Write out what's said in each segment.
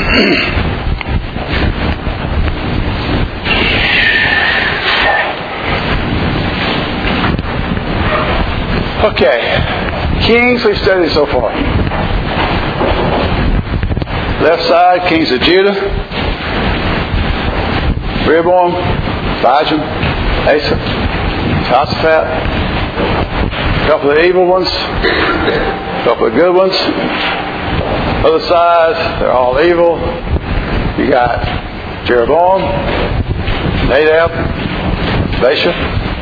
Okay, kings we've studied so far. Left side, kings of Judah. Rehoboam, Abijam, Asa, Jehoshaphat. A couple of evil ones, a couple of good ones. Other side, they're all evil. You got Jeroboam, Nadab, Baasha,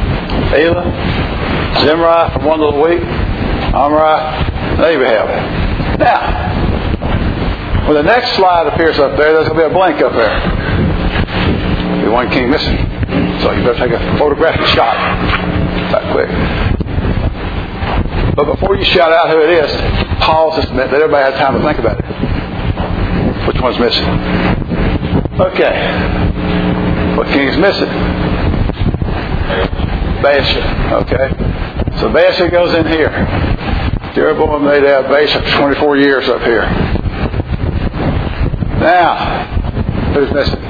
Elah, Zimri from one little week, Omri, and Ahab. Now, when the next slide appears up there, there's going to be a blank up there. There'll be one king missing. So you better take a photographic shot that quick. But before you shout out who it is, pause just a minute. Let everybody have time to think about it. Which one's missing? Okay. What king is missing? Baasha. Okay. So Baasha goes in here. Jeroboam made out Baasha for 24 years up here. Now, who's missing?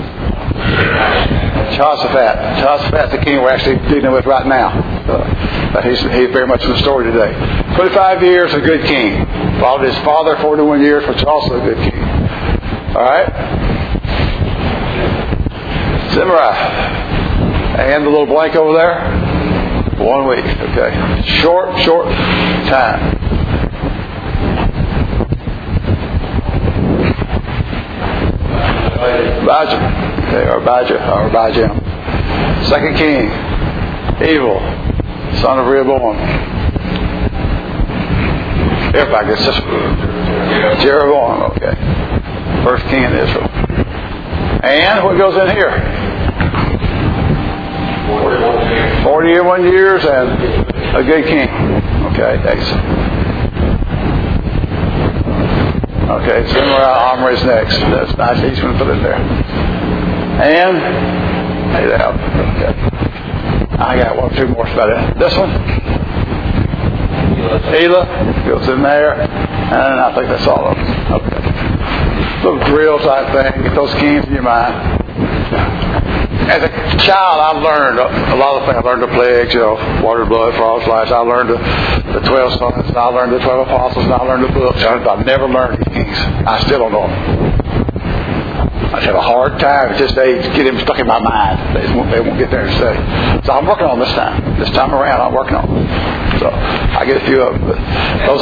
Jehoshaphat. Jehoshaphat's the king we're actually dealing with right now. He's very much in the story today. 25 years, a good king. Followed his father 41 years, which is also a good king. Alright? Zimri. And the little blank over there? 1 week. Okay. Short time. Abijam. Okay, or Abijam. Second king. Evil. Son of Rehoboam. Everybody gets this one. Jeroboam. Okay. First king in Israel. And what goes in here? 41 years and a good king. Okay, excellent. Okay, Zimri, Omri's next. That's nice. He's going to put it there. And Nadab. Okay. I got one or two more about it. This one. Elah goes in there. And I think that's all of them. Okay. Little drill type thing. Get those kings in your mind. As a child, I learned a lot of things. I learned the plagues, water, blood, frogs, lice. I learned the 12 sons, and I learned the 12 apostles, and I learned the books. I've never learned these kings. I still don't know them. I have a hard time at this age to get them stuck in my mind. They won't get there and stay. So I'm working on this time. This time around, I'm working on them. So I get a few of them. But those,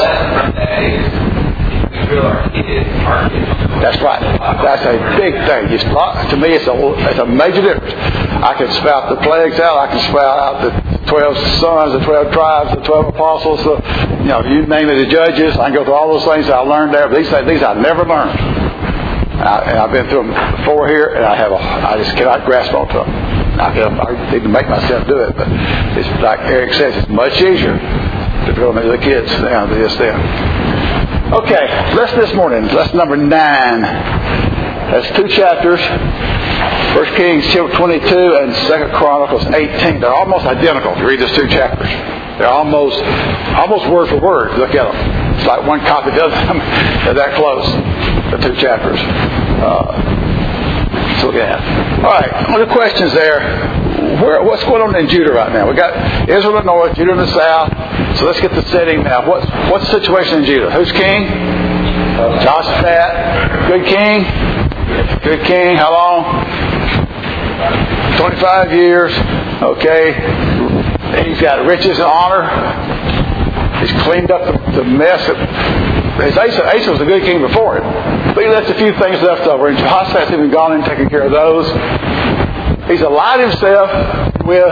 that's right. That's a big thing. To me, it's a major difference. I can spout the plagues out. I can spout out the 12 sons, the 12 tribes, the 12 apostles. You name it, the judges. I can go through all those things that I learned there. But these I never learned. And I've been through them before here, and I just cannot grasp onto them. I need to make myself do it, but it's like Eric says, it's much easier to go into the kids now than just them. Okay, lesson this morning, lesson number 9. That's 2 chapters. 1 Kings 22 and 2 Chronicles 18. They're almost identical if you read those 2 chapters. They're almost word for word. Look at them. It's like one copy does them. They're that close. The 2 chapters. So look at that. All right. One of the questions there. What's going on in Judah right now? We got Israel in the north, Judah in the south. So let's get the setting now. What's the situation in Judah? Who's king? Jehoshaphat. Good king. Good king. How long? 25 years. Okay. He's got riches and honor. He's cleaned up the mess. Asa was a good king before him. But he left a few things left over. And Jehoshaphat's even gone and taken care of those. He's allied himself with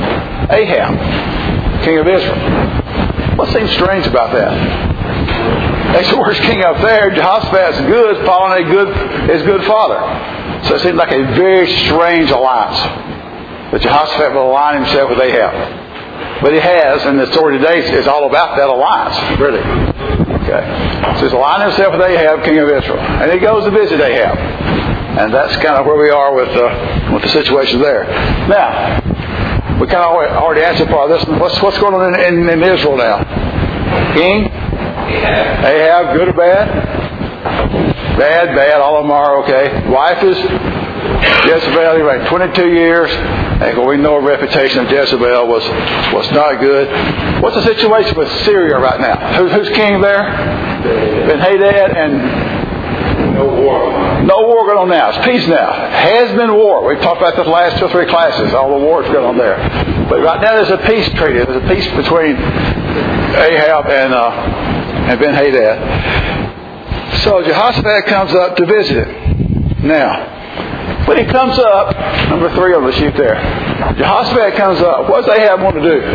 Ahab, king of Israel. What seems strange about that? He's the worst king up there. Jehoshaphat's good, following his good father. So it seems like a very strange alliance. That Jehoshaphat will align himself with Ahab. But he has, and the story today is all about that alliance, really. Okay. So he's aligned himself with Ahab, king of Israel. And he goes to visit Ahab. And that's kind of where we are with the situation there. Now, we kind of already answered part of this. What's going on in Israel now? King? Ahab, good or bad? Bad. All of them are okay. Wife is Jezebel. He reigned 22 years. And we know a reputation of Jezebel was not good. What's the situation with Syria right now? Who's king there? Ben-Hadad, and no war. No war going on now. It's peace now. Has been war. We've talked about this last 2 or 3 classes. All the wars going on there. But right now there's a peace treaty. There's a peace between Ahab and Ben-Hadad. So Jehoshaphat comes up to visit it. Now, when he comes up, number 3 on the sheet there, Jehoshaphat comes up. What does Ahab want to do?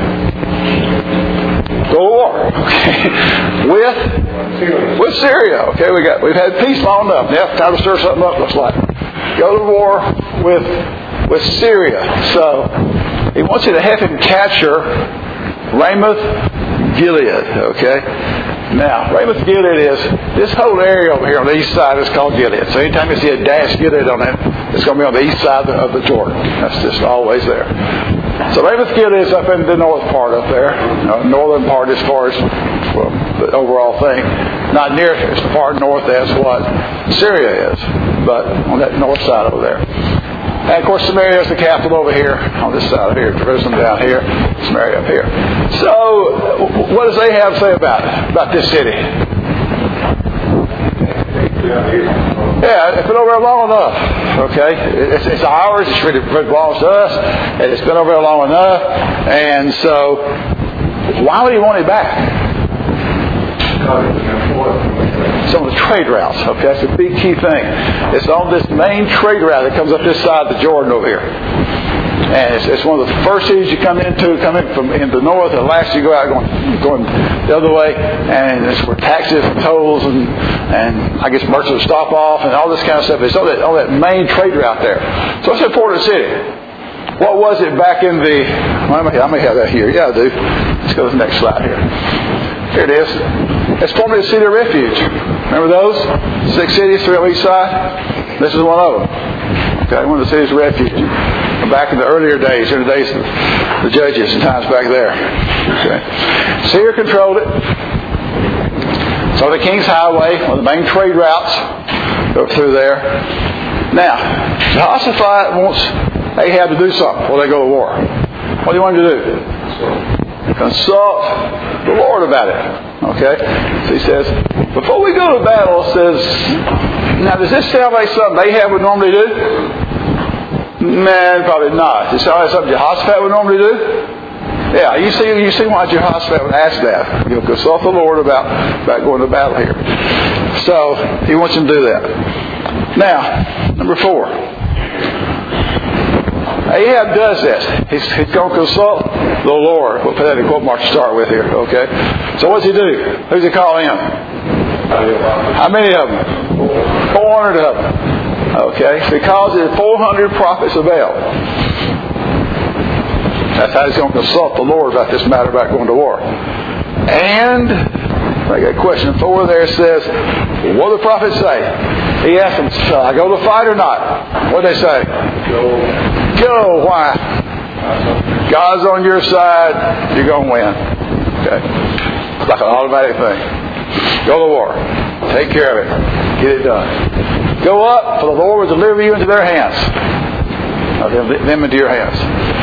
Go to war. Okay. With Syria. Okay, we've had peace long enough. Now time to stir something up, looks like. Go to war with Syria. So he wants you to have him capture Ramoth Gilead. Okay. Now, Ramoth Gilead is this whole area over here on the east side is called Gilead. So anytime you see a dash Gilead on it, it's going to be on the east side of the Jordan. That's just always there. So Ramoth Gilead is up in the north part up there, northern part as far as the overall thing. Not near as far north as what Syria is, but on that north side over there. And of course Samaria is the capital over here, on this side of here, Jerusalem down here, Samaria up here. So what does Ahab say about this city? Yeah, it's been over there long enough. Okay, it's ours. It belongs to us, and it's been over there long enough. And so, why would he want it back? Some of the trade routes. Okay, that's a big key thing. It's on this main trade route that comes up this side of the Jordan over here. And it's one of the first cities you come in from in the north, and last you go out going the other way, and it's where taxes and tolls and I guess merchants stop off and all this kind of stuff. It's on that main trade route there. So it's an important city. What was it back in the... Well, I may have that here. Yeah, I do. Let's go to the next slide here. Here it is. It's formerly a city of refuge. Remember those? 6 cities, 3 on each side? This is one of them. Okay, one of the cities of refuge. Back in the earlier days, in the days of the judges and times back there. Okay. Syria controlled it. So the King's Highway, one of the main trade routes, go through there. Now, Jehoshaphat wants Ahab to do something before they go to war. What do you want him to do? Consult the Lord about it. Okay? So he says, before we go to battle, now does this sound like something Ahab would normally do? Man, probably not. Does it sound like something Jehoshaphat would normally do? Yeah, you see why Jehoshaphat would ask that. You'll consult the Lord about going to battle here. So he wants him to do that. Now, number 4. Ahab does this. He's going to consult the Lord. We'll put that in quote marks to start with here. Okay. So what's he do? Who's he call in? How many of them? 400 of them. Okay, because there's 400 prophets of Baal. That's how he's going to consult the Lord about this matter about going to war. And I got question 4 there says, what do the prophets say? He asked them, shall I go to fight or not? What do they say? Go. Why? God's on your side. You're going to win. Okay, it's like an automatic thing. Go to war. Take care of it. Get it done. Go up, for the Lord will deliver you into their hands. Them into your hands.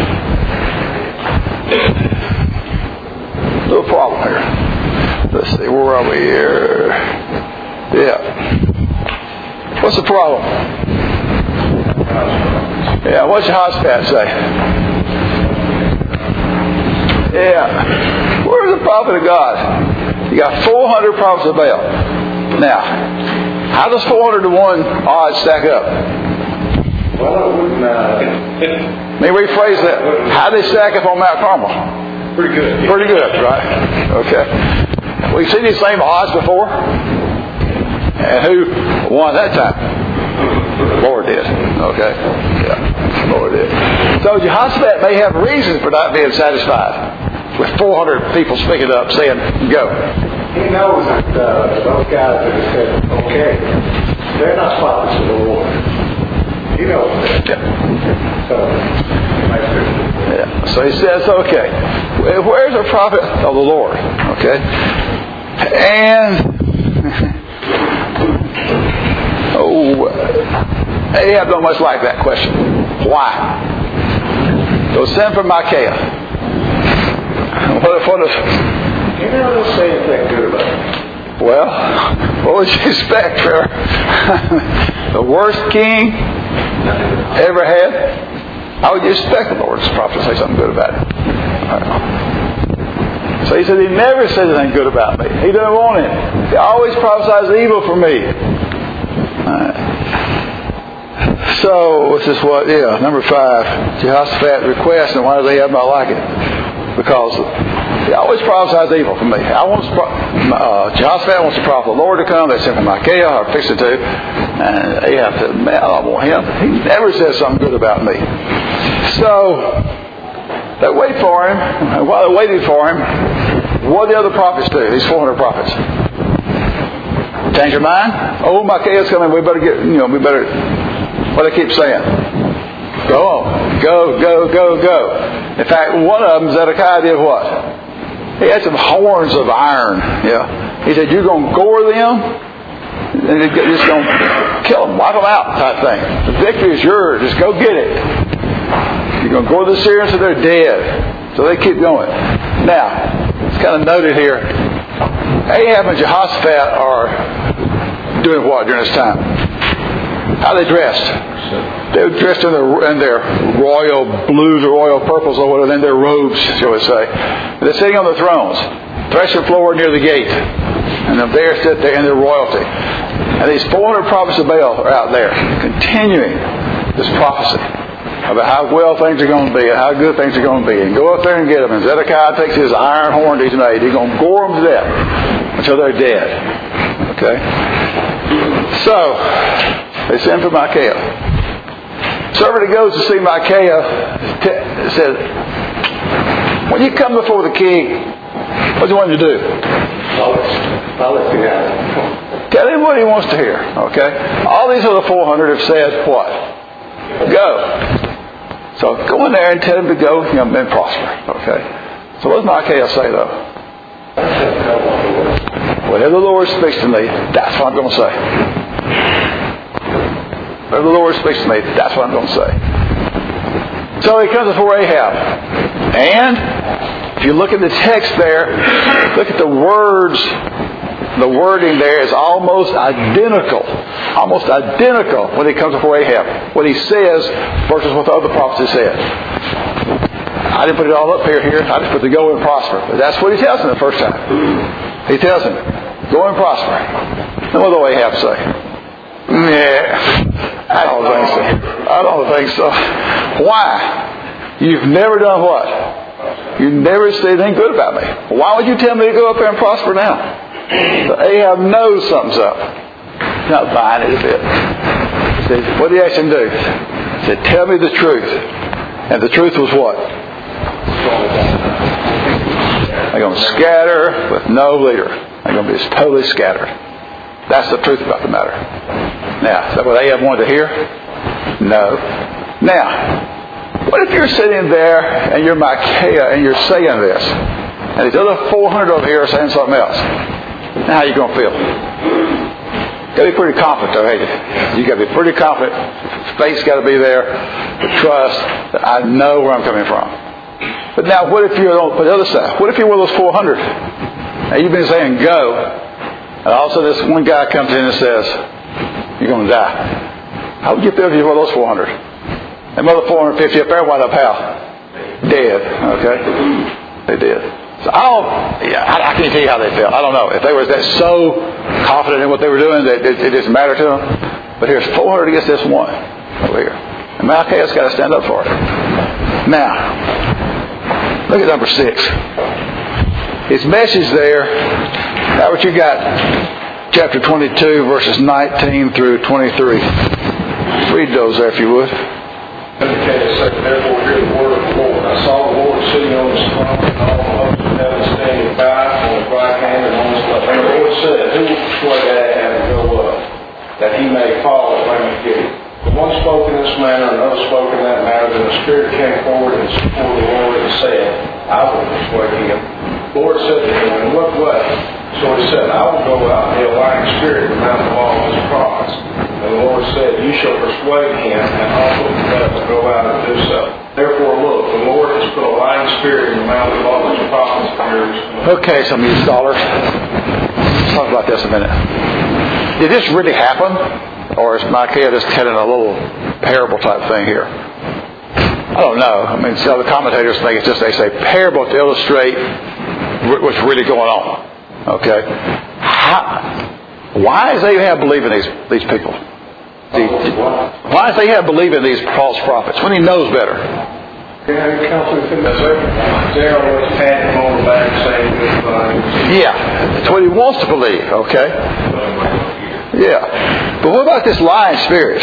Little problem here. Let's see, where are we here? Yeah. What's the problem? Yeah, what's Jehoshaphat say? Yeah. Where's the prophet of God? You got 400 prophets of Baal. Now, how does 400 to 1 odds stack up? Well, let me rephrase that. How do they stack up on Mount Carmel? Pretty good. Pretty good, right? Okay. We've seen these same odds before. And who won that time? Lord did. Okay. Yeah. Lord did. So Jehoshaphat may have reasons for not being satisfied with 400 people speaking up saying, go. He knows that those guys that have said, okay, they're not prophets of the Lord. He knows that. Yeah. So he says, okay, where's the prophet of the Lord? Okay. And Ahab don't much like that question. Why? So send for Micaiah. What if You never say anything good about it. well, what would you expect, Trevor? The worst king ever had? How would you expect the Lord's prophet to say something good about it? So he said he never says anything good about me. He doesn't want it. He always prophesies evil for me. So this is what, number 5, Jehoshaphat request, and why does Ahab not like it? Because he always prophesies evil for me. Jehoshaphat wants the prophet of the Lord to come. They sent for Micaiah, or fix it to. And Ahab said, man, I don't want him. He never says something good about me. So they wait for him. And while they're waiting for him, what do the other prophets do? These 400 prophets. Change your mind? Oh, Micaiah's coming. We better what do they keep saying? Go on. Go, go, go, go. In fact, one of them, Zedekiah, did what? He had some horns of iron. Yeah. He said, you're going to gore them? And you're just going to kill them, wipe them out type thing. The victory is yours. Just go get it. You're going to gore the Syrians so they're dead. So they keep going. Now, it's kind of noted here. Ahab and Jehoshaphat are doing what during this time? How are they dressed? They were dressed in their royal blues or royal purples or whatever, in their robes, shall we say. They're sitting on their thrones, threshing floor near the gate. And there sit there in their royalty. And these 400 prophets of Baal are out there, continuing this prophecy about how well things are going to be and how good things are going to be. And go up there and get them. And Zedekiah takes his iron horn he's made. He's going to gore them to death until they're dead. Okay? So, they send for Micaiah. Servant goes to see Micaiah said, when you come before the king, what do you want to do? I'll let you have it. Tell him what he wants to hear. Okay? All these other 400 have said what? Go. So go in there and tell him to go and prosper. Okay? So what does Micaiah say though? Whatever the Lord speaks to me, that's what I'm going to say. Whatever the Lord speaks to me, that's what I'm going to say. So he comes before Ahab. And if you look at the text there, look at the words. The wording there is almost identical. Almost identical when he comes before Ahab. What he says versus what the other prophets said. I didn't put it all up here. I just put the go and prosper. But that's what he tells him the first time. He tells him, go and prosper. And what do Ahab say? Yeah, I don't think so. Why? You've never done what? You never said anything good about me. Why would you tell me to go up there and prosper now? So Ahab knows something's up. He's not buying it a bit. He said, what did he ask him to do? He said, tell me the truth. And the truth was what? They're going to scatter with no leader. They're going to be totally scattered. That's the truth about the matter. Now, is that what Ahab wanted to hear? No. Now, what if you're sitting there and you're Micaiah and you're saying this, and these other 400 over here are saying something else? Now, how are you going to feel? You've got to be pretty confident, though, ain't you? You've got to be pretty confident. Faith's got to be there. The trust that I know where I'm coming from. But now, what if you're on the other side? What if you're one of those 400? Now, you've been saying go, and all of a sudden this one guy comes in and says, you're going to die. How would you feel if you were one of those 400? Them other 450 up there wound up how? Dead. Okay? They did. So I can't tell you how they felt. I don't know. If they were so confident in what they were doing that it didn't matter to them. But here's 400 against this one over here. And Micaiah's got to stand up for it. Now, look at number 6. His message there, now what you got, chapter 22, verses 19 through 23. Read those there if you would. Therefore hear the word of the Lord. I saw the Lord sitting on his throne, and all the hosts of heaven standing by on his right hand and on his left. And the Lord said, who will persuade Ahab to go up, that he may fall and bring him? The one spoke in this manner, and another spoke in that manner. Then the Spirit came forward and before the Lord and said, I will persuade him. The Lord said to him, in what way? So he said, I will go out in the lying spirit and mount the law of his prophets. And the Lord said, you shall persuade him, and also the devil will go out and do so. Therefore, look, the Lord has put a lying spirit in the mouth of all his prophets of yours. Okay, some of you scholars, let's talk about this a minute. Did this really happen? Or is Micaiah just telling a little parable type thing here? I don't know. I mean, some of the commentators think it's just, they say parable to illustrate what's really going on. Okay? Why does Ahab believe in these people? Why does Ahab believe in these false prophets when he knows better? Yeah, that's what he wants to believe. Okay? Yeah. But what about this lying spirit?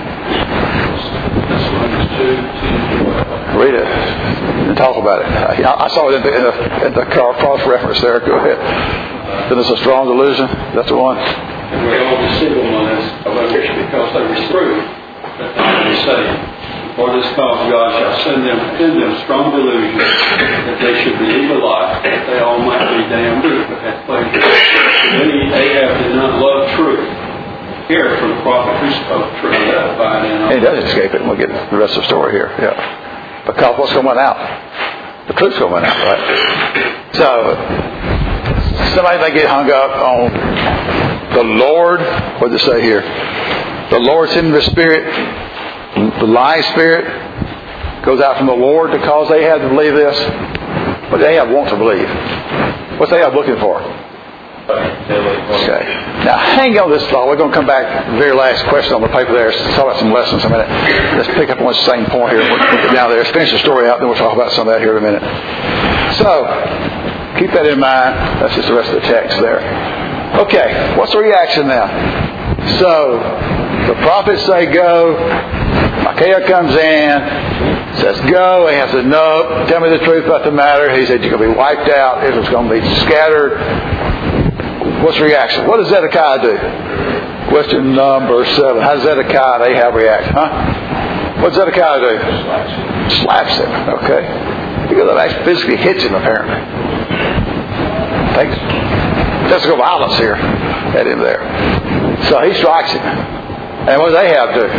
Read it and talk about it. I saw it in the cross-reference there. Go ahead. Then it's a strong delusion. That's the one. And we all deceive them on this because they reprove that they say, for this cause God shall send them in them strong delusion that they should believe a lie, that they all might be damned but have pleasure. Then Ahab did not love truth. Hear from the prophet who spoke truth. He doesn't escape it. We'll get the rest of the story here. Yeah. Because what's going out? The truth's going out, right? So, somebody may get hung up on the Lord. What does it say here? The Lord sending the Spirit, the lying spirit, goes out from the Lord to cause Ahab to believe this. What does Ahab want to believe? What's Ahab looking for? Okay. Now, hang on this thought. We're going to come back to the very last question on the paper there. Let's talk about some lessons in a minute. Let's pick up on the same point here. We'll get down there. Let's finish the story out, then we'll talk about some of that here in a minute. So, keep that in mind. That's just the rest of the text there. Okay, what's the reaction now? So, the prophets say go. Micaiah comes in, says go. Ahab says no. Tell me the truth about the matter. He said you're going to be wiped out. Israel's going to be scattered. What's the reaction? What does Zedekiah do? Question number 7. How does Zedekiah and Ahab react? Huh? What does Zedekiah do? Slaps him. Okay. Because it actually physically hits him, apparently. Takes physical violence here at him there. So he strikes him. And what does Ahab do?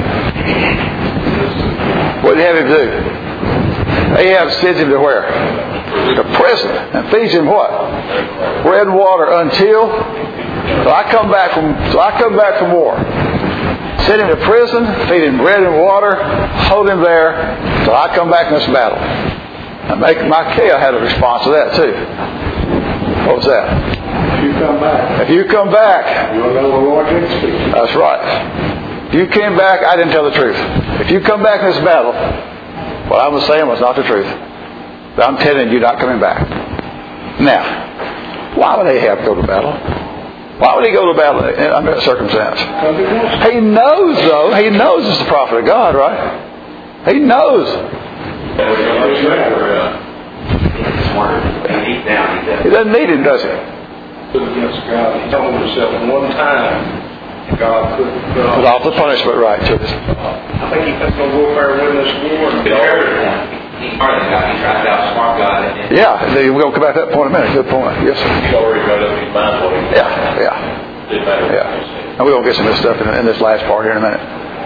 What did he have him do? Ahab sends him to where? To prison, and feeds him what? Bread and water until I come back from war. Send him to prison, feed him bread and water, hold him there till I come back in this battle. And Micaiah had a response to that too. What was that? If you come back. If you come back. You'll know the Lord didn't speak. That's right. If you came back, I didn't tell the truth. If you come back in this battle, what I was saying was not the truth. I'm telling you, not coming back. Now, why would Ahab go to battle? Why would he go to battle under that circumstance? He knows, though. He knows it's the prophet of God, right? He knows. He doesn't need him, does he? Against God. He told himself one time God could put off the punishment, right? I think he thinks on warfare win this war. He's part of the God. He tries to outsmart God. Yeah, we're going to come back to that point in a minute. Good point. Yes, sir. He's already got up his mind what he Yeah. And we're going to get some of this stuff in this last part here in a minute.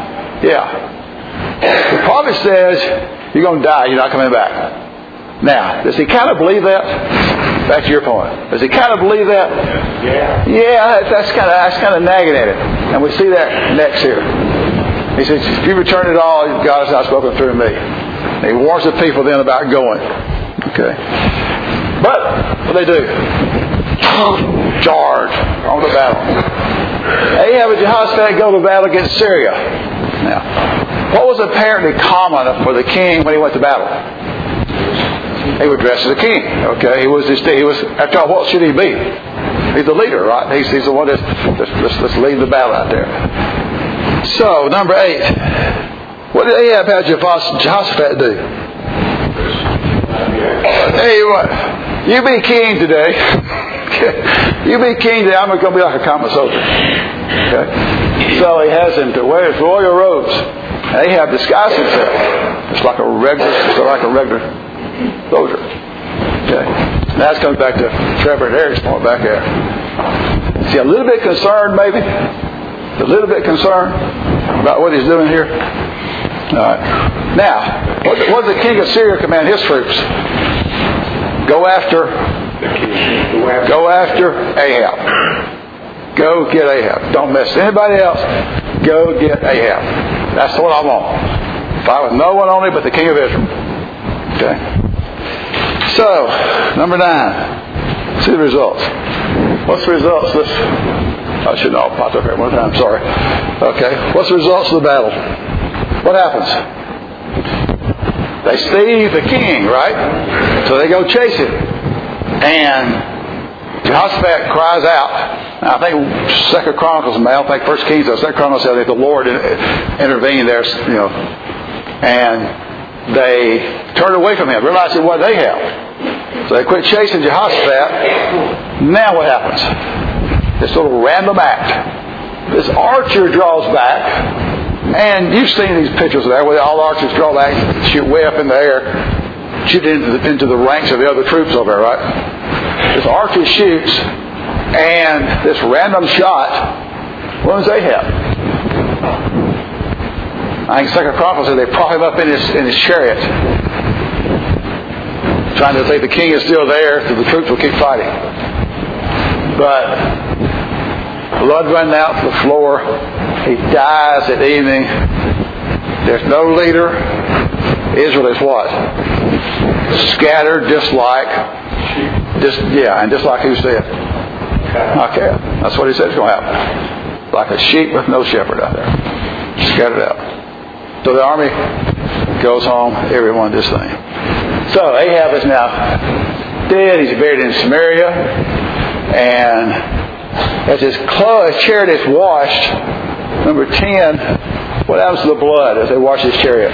Yeah. The prophet says, you're going to die. You're not coming back. Now, does he kind of believe that? Back to your point. Does he kind of believe that? Yeah. Yeah, that's kind of nagging at it. And we see that next here. He says, if you return it all, God has not spoken through me. And he warns the people then about going. Okay. But, what do they do? Charge on the battle. Ahab and Jehoshaphat go to battle against Syria. Now, what was apparently common for the king when he went to battle? He was dressed as a king. Okay, he was after all, what should he be? He's the leader, right? He's the one that's leading the battle out there. So, number 8. What did Ahab have Jehoshaphat do? Hey, what? You be king today. You be king today. I'm going to be like a common soldier. Okay? So he has him to wear his royal robes. And Ahab disguised himself. It's like a regular soldier. Okay. Now this comes back to Trevor and Eric's point back there. See, a little bit concerned maybe. A little bit concerned about what he's doing here. All right. Now, what did the king of Syria command his troops? Go after Ahab. Go get Ahab. Don't mess with anybody else. Go get Ahab. That's what I want. Fight with no one only but the king of Israel. Okay. So, number 9. See the results. What's the results? I should know. Pop up here one time. Sorry. Okay. What's the results of the battle? What happens? They see the king, right? So they go chase him. And Jehoshaphat cries out. Now, I think 2 Chronicles, I don't think 1 Kings does. 2 Chronicles says that the Lord intervened there, and they turned away from him, realizing what they have. So they quit chasing Jehoshaphat. Now what happens? This little random act. This archer draws back. And you've seen these pictures there where all archers draw back, shoot way up in the air, shoot into the ranks of the other troops over there, right? This archer shoots, and this random shot runs Ahab. I think 2 Chronicles says they prop him up in his chariot, trying to think the king is still there, so the troops will keep fighting. But blood running out to the floor. He dies at evening. There's no leader. Israel is what? Scattered, just like who said? Okay. That's what he said is going to happen. Like a sheep with no shepherd out there. Scattered out. So the army goes home. Everyone this thing. So Ahab is now dead. He's buried in Samaria. And as his chariot is washed, number 10, what happens to the blood as they wash his chariot?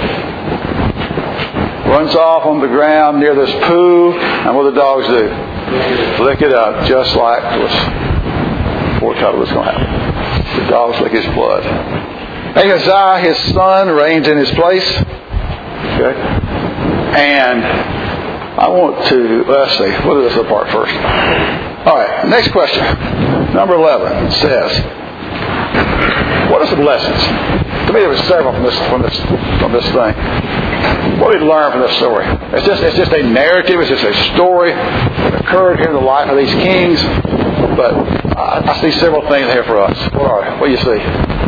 Runs off on the ground near this pool, and what do the dogs do? Lick it up, just like it was foretold was going to happen. The dogs lick his blood. Ahaziah, his son, reigns in his place. Okay? And I want to, let's see, what is this part first? All right, next question. Number 11 says, what are some lessons? To me, there were several from this thing. What did we learn from this story? It's just a narrative. It's just a story that occurred here in the life of these kings. But I see several things here for us. What do you see?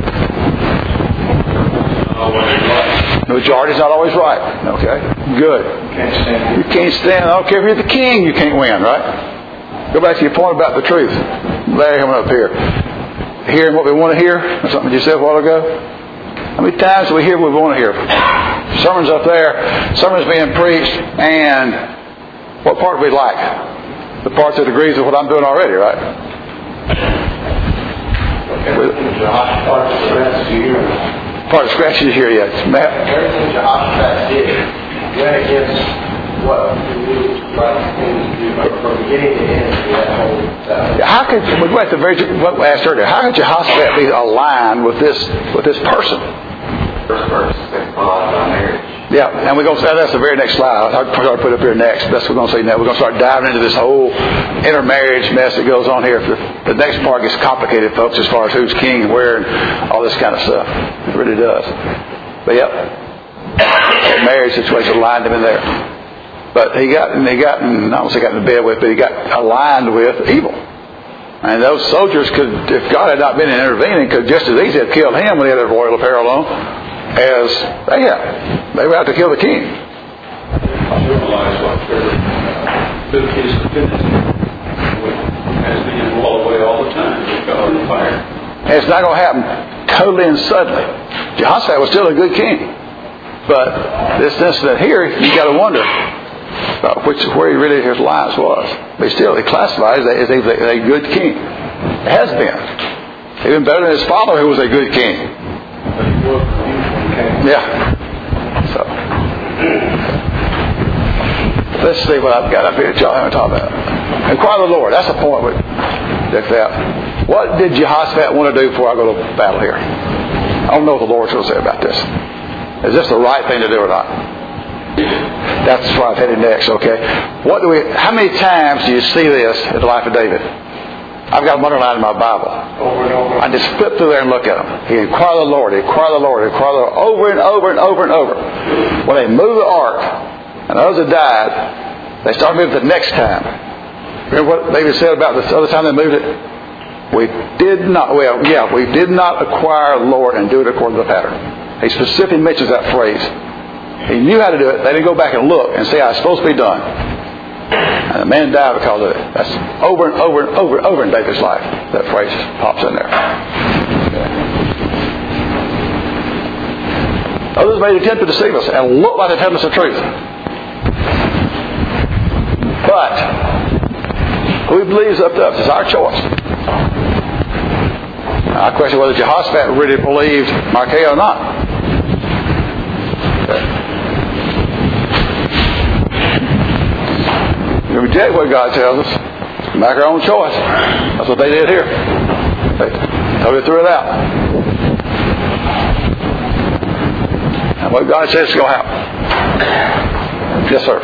The majority's not always right. Okay, good. You can't stand. I don't care if you're the king. You can't win, right? Go back to your point about the truth. Larry, coming up here. Hearing what we want to hear, or something you said a while ago. How many times do we hear what we want to hear? Sermons up there, sermons being preached, and what part do we like? The part that agrees with what I'm doing already, right? Part of scratches you hear, yes. Matt? Everything Jehoshaphat did went against what from beginning to end, how could we went to what we asked earlier? How could Jehoshaphat be aligned with this person? First verse, marriage. Yeah, and we're going to say that's the very next slide. I'll try to put it up here next. That's what we're going to say now. We're going to start diving into this whole intermarriage mess that goes on here. The next part gets complicated, folks, as far as who's king and where and all this kind of stuff. It really does. But yep, the marriage situation lined him in there. But he got into bed with, but he got aligned with evil. And those soldiers could, if God had not been intervening, could just as easily have killed him when he had their royal apparel on, as they had. They were out to kill the king. I realize what took his divinity has been all away all the time with God and fire. And it's not going to happen totally and suddenly. Jehoshaphat was still a good king. But this incident here, you got to wonder about where he really his lives was. But still, he classified as a good king. It has been. Even better than his father, who was a good king. Yeah. So, let's see what I've got up here that y'all haven't talked about. Inquire the Lord. That's the point with that. What did Jehoshaphat want to do before I go to battle here? I don't know what the Lord's going to say about this. Is this the right thing to do or not? That's where I'm headed next, okay? How many times do you see this in the life of David? I've got them underlined in my Bible. Over and over. I just flip through there and look at them. He inquired of the Lord, he inquired of the Lord, he inquired of the Lord, over and over and over and over. When they moved the ark, and others had died, they started moving it the next time. Remember what David said about the other time they moved it? We did not acquire the Lord and do it according to the pattern. He specifically mentions that phrase. He knew how to do it. They didn't go back and look and say how it's supposed to be done. And the man died because of it. That's over and over and over and over in David's life. That phrase pops in there. Others may attempt to deceive us and look like they're telling us the truth. But who we believe is up to us. It's our choice. Now, I question whether Jehoshaphat really believed Micaiah or not. Okay. We reject what God tells us. Make our own choice. That's what they did here. They totally threw it out. And what God says is going to happen. Yes, sir. I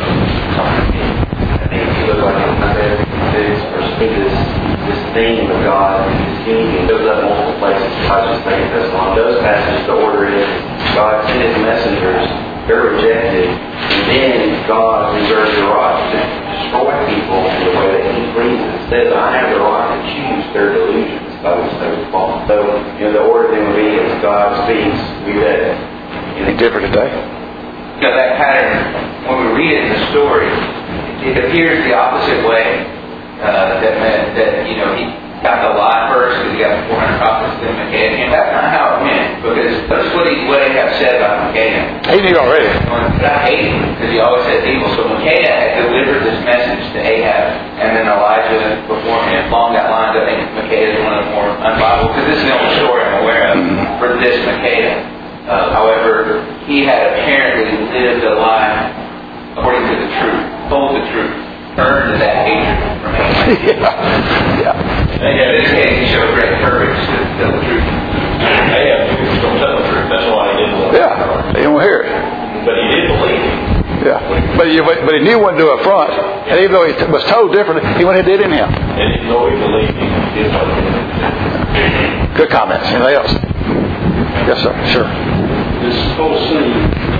think if you look like Isaiah 56, verse 8, this theme of God, this king, it goes up multiple places. I just think that's one of those passages. The order is God sent His messengers, they're rejected, and then God reserves the right to destroy people in the way that He pleases. It says, I have the right to choose their delusions by which they would fall. So, the order then would be as God speaks, we read it. Anything different today? That pattern, when we read it in the story, it appears the opposite way. That meant that, he got the lie first because he got the 400 prophets, then Micaiah came back. Not how it went, because notice what Ahab said about Micaiah. He knew already. I hate him because he always said evil. So Micaiah had delivered this message to Ahab, and then Elijah before him. Along that line, I think Micaiah is one of the more unbiblical, because this is the only story I'm aware of for this Micaiah. However, he had apparently lived a life according to the truth, told the truth, earned that hatred from Ahab. Yeah. And in this case, he showed great courage to tell the truth. Ahab was going to tell the truth. That's why he didn't believe it. Yeah. They don't hear it. But he did believe it. Yeah. But he knew he wouldn't do it up front. And even though he was told differently, he went ahead and did it anyhow. And even though he believed it, he did believe it. Good comments. Anything else? Yes, sir. Sure. This whole scene,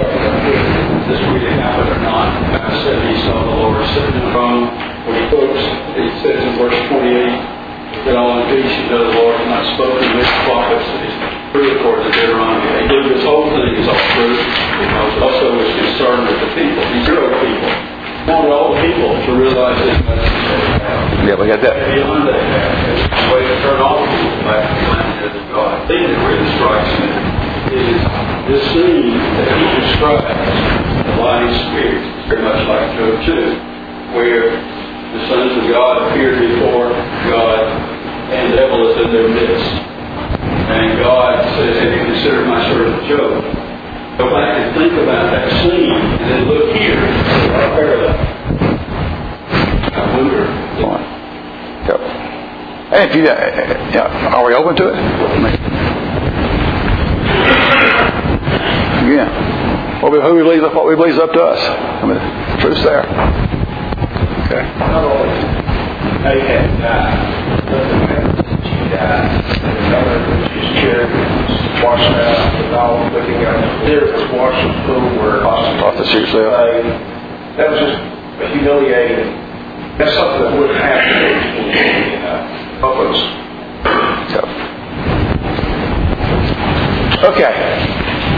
this really happened or not, I said he saw the Lord sitting in the throne. When he quotes, it says in verse 28, that all in peace you know the Lord has not spoken to his prophets, that he's true according to Deuteronomy. He knew this whole thing is all true, because also was concerned with the people, these hero people. He wanted all the people to realize this message. Yeah, we got that. Beyond that, it's a way to turn all the people back to the land of God. The thing that really strikes me is this scene that he describes, the lying spirit, is very much like Job 2, where the sons of God appeared before God, and the devil is in their midst. And God says, have you considered my servant Job? Go back and think about that scene, and then look here, our parallel. I wonder. And if you, are we open to it? Yeah. What we believe is up to us. I mean, the truth's there. Okay. Not only Ahab died, but the man she died, and another she's carried, washed out, and all looking out. There was washing pool where off the sheep's tail. That was just humiliating. That's something that wouldn't happen in help us. Okay.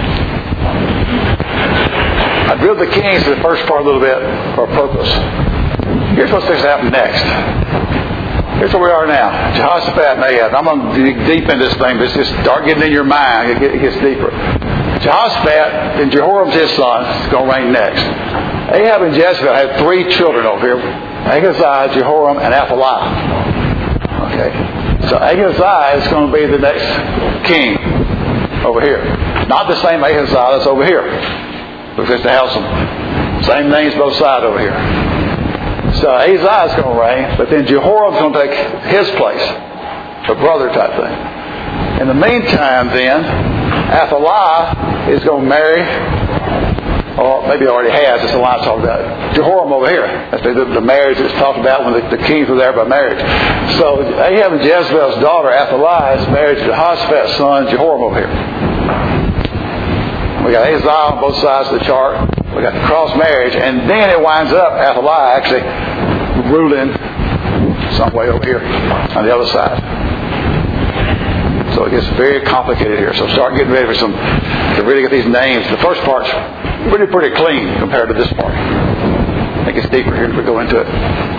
I drilled the kings to the first part a little bit for a purpose. Here's what's going to happen next. Here's where we are now. Jehoshaphat and Ahab. I'm going to dig deep in this thing, but just start getting in your mind. It gets deeper. Jehoshaphat and Jehoram's his son is going to reign next. Ahab and Jezebel had 3 children over here. Ahaziah, Jehoram, and Athaliah. Okay. So Ahaziah is going to be the next king over here. Not the same Ahaziah that's over here. Because they have some same names both sides over here. So Ahaziah is going to reign, but then Jehoram is going to take his place. A brother type thing. In the meantime then, Athaliah is going to marry, or maybe already has, it's the line talking about, Jehoram over here. That's the marriage that's talked about when the kings were there by marriage. So Ahab and Jezebel's daughter, Athaliah, is married to Jehoshaphat's son, Jehoram over here. We got Ahaziah on both sides of the chart. We got the cross marriage, and then it winds up Athaliah actually ruling some way over here on the other side. So it gets very complicated here. So start getting ready to really get these names. The first part's pretty clean compared to this part. I think it's deeper here if we go into it.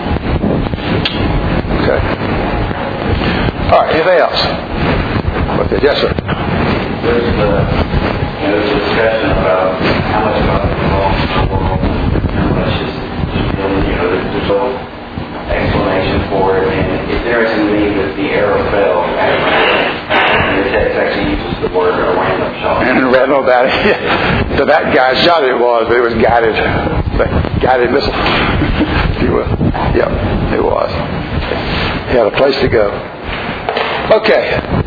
Okay. All right. Anything else? Okay. Yes, sir. There's the discussion about how much about the belongs to the world, how much is, there's no explanation for it, and it's interesting to me that the arrow fell and the text actually uses the word a random shot. And read about it. Yeah. So that guy shot it was, but it was guided missile, if you will. Yep, it was. He had a place to go. Okay.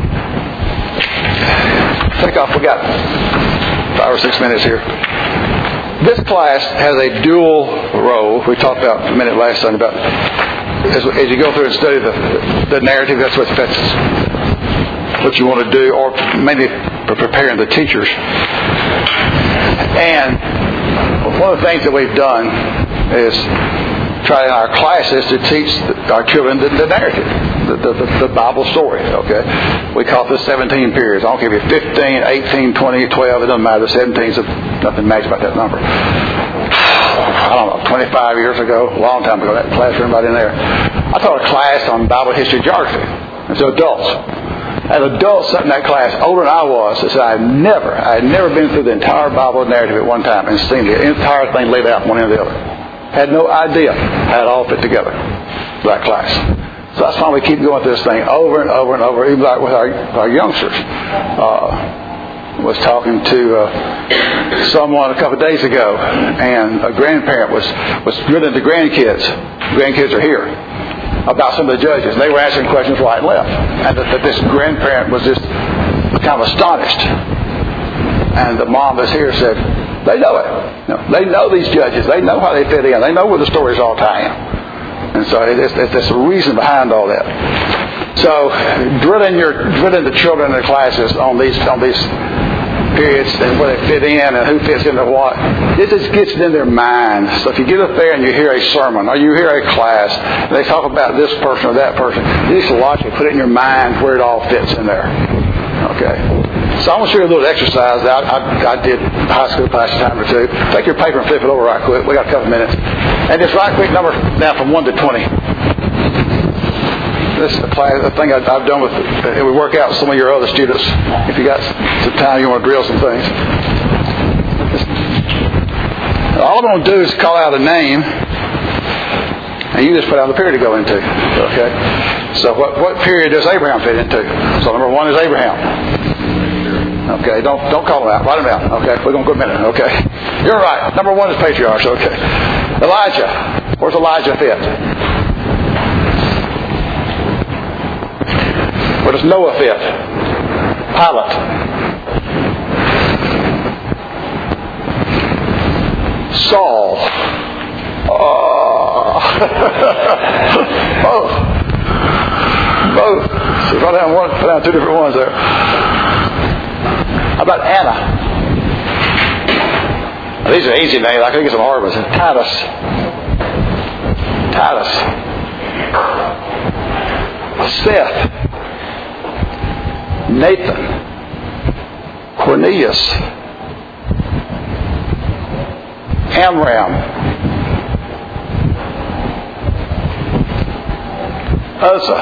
Take off. We got 5 or 6 minutes here. This class has a dual role. We talked about a minute last time about as you go through and study the narrative. That's what you want to do, or mainly preparing the teachers. And one of the things that we've done is try in our classes to teach our children the narrative, the Bible story. Okay, we call it the 17 periods. I don't care if you're 15, 18, 20, 12. It doesn't matter. The 17's nothing magic about that number. I don't know, 25 years ago, a long time ago, that classroom right in there, I taught a class on Bible history geography. And so adults. As adults sat in that class, older than I was, I said I had never been through the entire Bible narrative at one time and seen the entire thing laid out one end or the other. Had no idea how it all fit together, that class. So that's why we keep going through this thing over and over and over, even like with our youngsters. Was talking to someone a couple of days ago, and a grandparent was drilling the grandkids. Grandkids are here. About some of the judges. They were answering questions right and left. And that this grandparent was just kind of astonished. And the mom that's here said, they know it. They know these judges. They know how they fit in. They know where the stories all tie in. And so there's a reason behind all that. So drilling the children in the classes on these periods and where they fit in and who fits into what, it just gets it in their mind. So if you get up there and you hear a sermon or you hear a class and they talk about this person or that person, you just logically put it in your mind where it all fits in there. Okay. So I'm going to show you a little exercise that I did high school class a time or two. Take your paper and flip it over right quick. We got a couple minutes. And just right quick number down from 1 to 20. This is a thing I've done with it. We work out with some of your other students. If you got some time, you want to drill some things. All I'm going to do is call out a name, and you just put out the period to go into. Okay. So what period does Abraham fit into? So number 1 is Abraham. Okay. Don't call him out. Write him down. Okay. We're going to go a minute. Okay. You're right. Number 1 is patriarchs. Okay. Elijah. Where's Elijah fit? Where does Noah fit? Pilate. Saul. Both. So put down 2 different ones there. How about Anna? Now, these are easy names. I could get some hard ones. Titus. Seth. Nathan, Cornelius, Amram, Uzzah,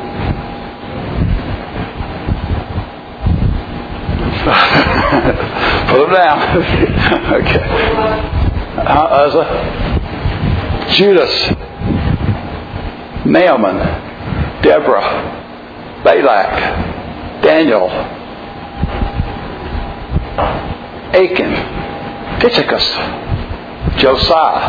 put them down. Okay. Uzzah, Judas, Naaman, Deborah, Balak, Daniel, Achan, Tychicus, Josiah.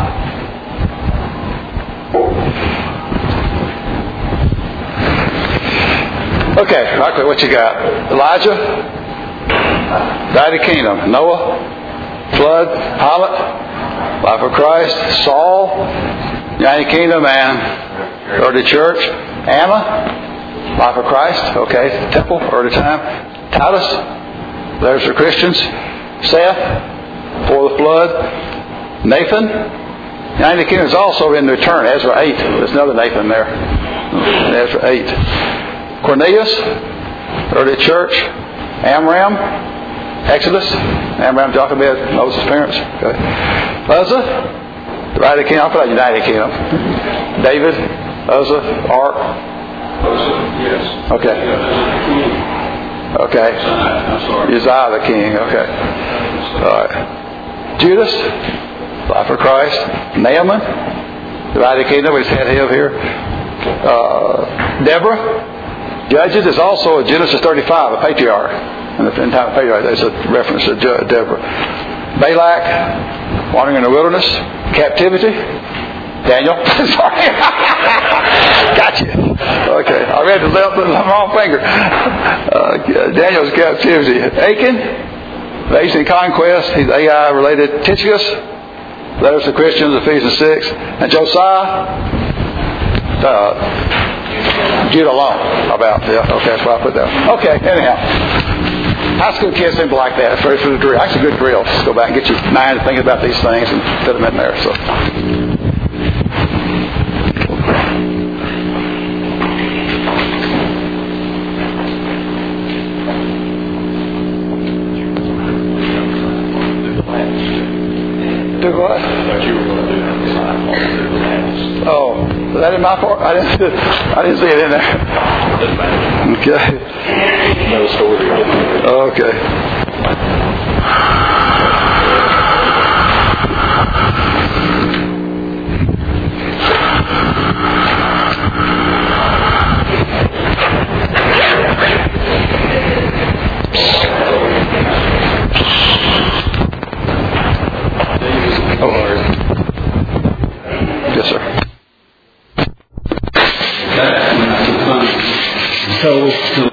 Okay, right quick, what you got? Elijah, United Kingdom. Noah, flood, Pilate, life of Christ, Saul, United Kingdom, and early church. Anna, life of Christ, okay, temple, early time. Titus, there's the Christians. Seth, before the flood. Nathan, United Kingdom is also in return. Ezra 8, there's another Nathan there. Ezra 8. Cornelius, early church. Amram, Exodus. Amram, Jochebed, Moses' parents. Okay. Uzzah, United Kingdom. I'll put out United Kingdom. David, Uzzah, Ark. Yes. Okay. Okay. I'm sorry. Uzziah the king. Okay. All right. Judas, life of Christ. Naaman, United Kingdom. We just had him here. Deborah, Judges is also a Genesis 35, a patriarch. In the time of patriarch, there's a reference to Deborah. Balak, wandering in the wilderness. Captivity. Daniel. Sorry. Got you. Okay. I read the wrong finger. Daniel's captivity. Achan, invasion and conquest. He's AI related. Tychicus, letters to Christians, Ephesians 6. And Josiah, Judah alone. How about? Yeah. Okay, that's what I put down. Okay, anyhow. High school kids seem to like that. It's very for the drill. That's a good drill. Just go back and get your mind to think about these things and put them in there. So. Do what? Oh, is that in my part? I didn't see it in there. Okay. No story. Okay. Yes, sir. That's when I took